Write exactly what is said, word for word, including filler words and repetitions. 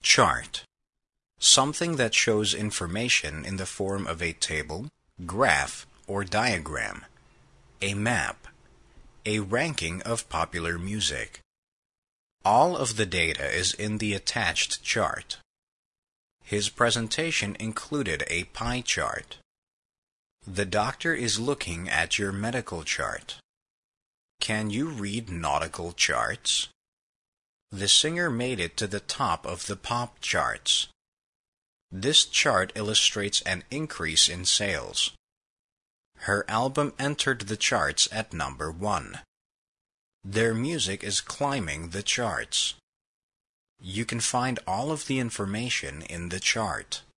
Chart. Something that shows information in the form of a table, graph, or diagram. A map. A ranking of popular music. All of the data is in the attached chart. His presentation included a pie chart. The doctor is looking at your medical chart. Can you read nautical charts? The singer made it to the top of the pop charts. This chart illustrates an increase in sales. Her album entered the charts at number one. Their music is climbing the charts. You can find all of the information in the chart.